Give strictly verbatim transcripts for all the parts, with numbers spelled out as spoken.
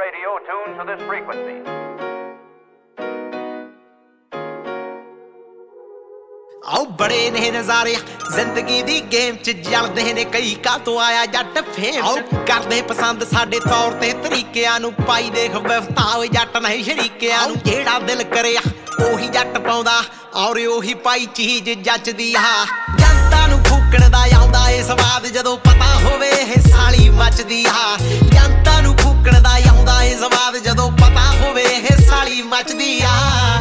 radio tuned to this frequency. आओ बड़े ने नजारे जिंदगी दी गेम च जलदे ने कई का तो आया जट फेम आओ करदे पसंद साडे तौर ते तरीकिਆਂ ਨੂੰ पाई देख विवताओ जट नहीं शरीकिਆਂ ਨੂੰ जेड़ा दिल करे ओही जट पाउंदा और ओही पाई चीज जचदी आ जनता ਨੂੰ फूकण दा आउंदा ए स्वाद जदों पता होवे ਇਹ साली मचदी आ जनता ਨੂੰ फूकण दा आउंदा ए स्वाद जदों पता होवे ਇਹ साली मचदी आ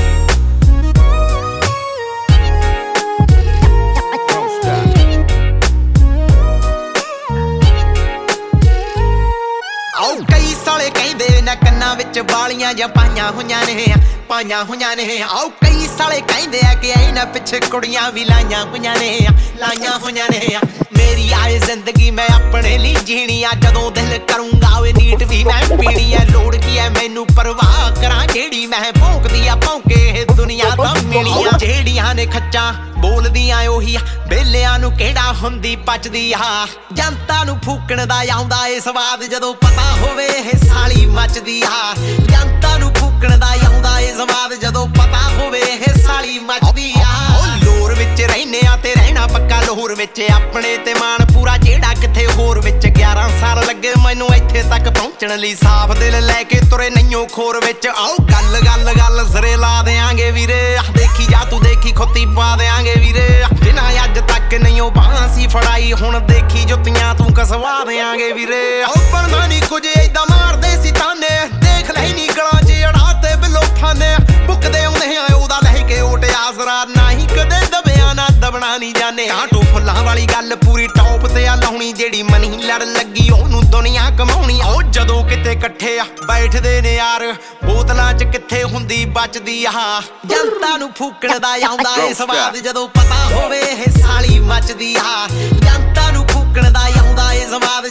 कई साले कहंदे ने कन्नां विच वालियां जां पाइयां होइयां ने पाइयां होइयां ने आओ कई साले कहंदे आ कि इन्हां पिछे कुड़ियां भी लाइयां होइयां ने लाइयां होइयां ने मेरी आए जिंदगी मैं अपने लिए जीनी आ जदों दिल करूंगा वे नीट भी मैं पीनी है लोड़ की है मैनू परवाह करां जेड़ी मैं भौंकदी आ भौंके दुनिया दा मिलियां जेड़ियां ने खच्चां बोलदियां ओही बेलियां नू किहड़ा हुंदी पचदी आ जनता नू फूकण दा आउंदा ए स्वाद जदों पता होवे ਇਹ साली मचदी आ जनता नू फूकण दा आउंदा ए स्वाद जदों पता होवे ਇਹ साली मचदी आ लोर विच रहने आ ते रहना पक्का लोर विच अपने ते मान पूरा जेड़ा किथे होर विच ग्यारह साल लगे मैनू इत्थे तक पहुंचण लई साफ दिल लेके तुरे नईओ खोर विच आओ गल गल गल सिरे ला देंगे वीरे देखी जा तू देखी खुत्ती पा देंगे वीरे जिन्हां अज तक नईओ बांसी फड़ाई हुण देखी जुत्तियां तू कसवा देंगे वीरे आओ बनदा नहीं कुछ इदां मारदे सी ताने देख ले नी गलां च अड़ाते बिलो फाने बुकदे आउंदे आ ओदा लह के ओट आसरा नहीं कदे दबिया ना दबना नहीं जाने आटो फुल्लां वाली गल पूरी टॉप ते आ लाउणी जेड़ी मनी लड़ लगी ओनू दुनिया कमाउणी ओ जदों किते इकट्ठे आ बैठदे ने यार बोतलां च किथे हुंदी बचदी आ जनता नू फूकण दा आउंदा ए स्वाद जदों पता होवे ਇਹ साली मचदी आ जनता नू फूकण दा आउंदा ए स्वाद